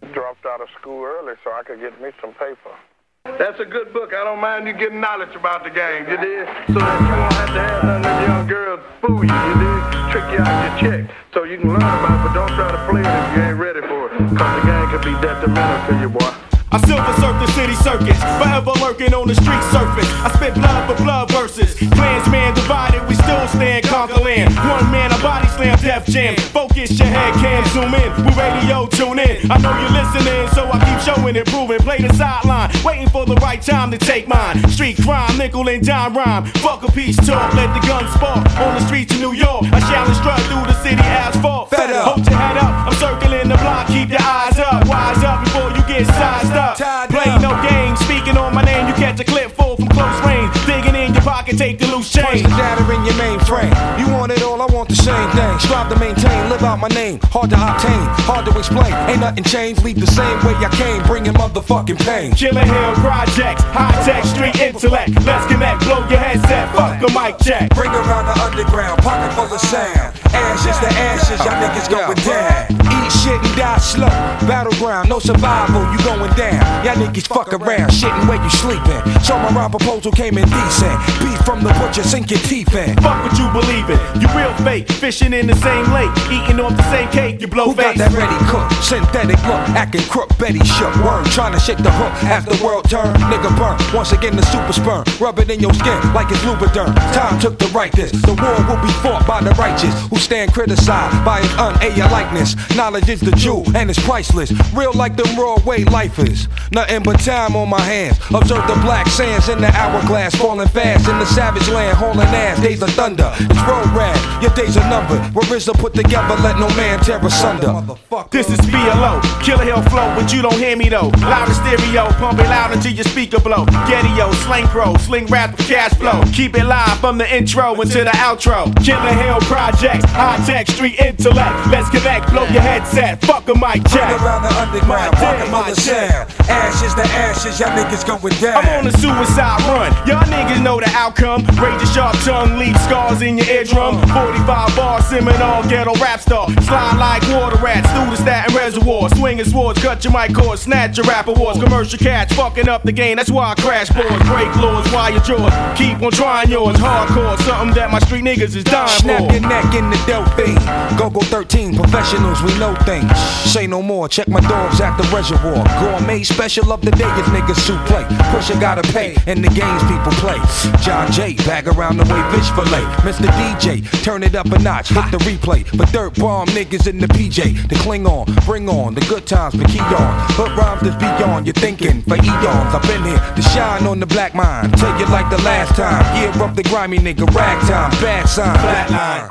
dropped out of school early so I could get me some paper. That's a good book. I don't mind you getting knowledge about the gang, you dig? So that you won't have to have none of them young girls fool you dig? Trick you out your check. So you can learn about it, but don't try to play it if you ain't ready for it. Cause the gang can be detrimental to you, boy. I silver surf the city circus, forever lurking on the street surface. I spit blood for blood verses. Clansman divided, we still stand conquer land. One man, a body slam, Def Jam. Focus your head, cam, zoom in. With radio, tune in. I know you're listening, so I keep showing and proving. Play the sideline, waiting for the right time to take mine. Street crime, nickel and dime rhyme. Fuck a peace talk, let the guns spark. On the streets of New York, I challenge strut through the city asphalt. Fed up. Hold your head up, I'm circling the block, keep your eyes up. Wise up before you get sized up. Play no games, speaking on my name, you catch a clip full from close range. Digging in your pocket, take the loose change. Punch the data in your mainframe. You want it all, I want the same thing. Strive to maintain, live out my name. Hard to obtain, hard to explain. Ain't nothing changed, leave the same way I came, bringing motherfucking pain. Killer Hill Projects, high-tech street intellect. Let's connect, blow your headset, fuck a mic check. Bring around the underground, pocket full of sound. Ashes to ashes, y'all niggas going down. Eat shit and die slow. Battleground, no survival, you going down. Y'all niggas fuck around, shitting where you sleeping. So my rhyme proposal came in decent. Beef from the butcher, sink your teeth in. Fuck what you believe in, you real fake. Fishing in the same lake, eating off the same cake, you blow Who face. got that ready cook? Synthetic look, acting crook, Betty shook. Worm, trying to shake the hook as the world turn. Nigga burn, once again the super sperm. Rub it in your skin like it's Lubriderm. Time took to write this. The war will be fought by the righteous who stand criticized by his un-A likeness. Knowledge is the jewel and it's priceless. Real like the raw way life is. Nothing but time on my hands. Observe the black sands in the hourglass, falling fast in the savage land, hauling ass. Days of thunder, it's road rag. Your days are numbered. Where RZA put together, let no man tear asunder. This is BLO, Killer Hill flow, but you don't hear me though. Loud in stereo, pump it loud until your speaker blow. Getty-O, slang pro, sling rap for cash flow. Keep it live from the intro into the outro. Killer Hill Projects, high-tech street intellect. Let's connect, blow your headset, fuck a mic check. Bring around the underground, pocket full of sound. Ashes to ashes, y'all niggas going down. I'm on a suicide run, y'all niggas know the outcome. Raise your sharp tongue, leave scars in your eardrum. 45 bar Seminole, ghetto rap star. Slide like water rats through the Staten Reservoir. Swinging swords, cut your mic cords, snatch your rap awards. Commercial cats fucking up the game, that's why I crash boards. Break laws, wire jaws, keep on trying yours. Hardcore, something that my street niggas is dying for. Snap your neck in the Delphine. Go 13, professionals, we know things. Say no more, check my dogs at the reservoir. Gourmet special of the day is niggas who play. Pusher gotta pay, and the games people play. John Jay, bag around the way fish fillet. Mr. DJ, turn it up a notch, hit the replay. But dirt bomb niggas in the PJ. The cling on, bring on, the good times, but key on. Hood rhymes that's beyond your thinking. For eons, I've been here to shine on the black mind. Tell you like the last time. Year up the grimy nigga, ragtime, bad sign, flatline.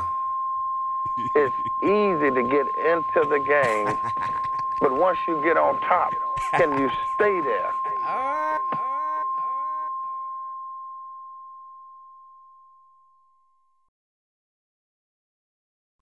It's easy to get into the game, but once you get on top, can you stay there?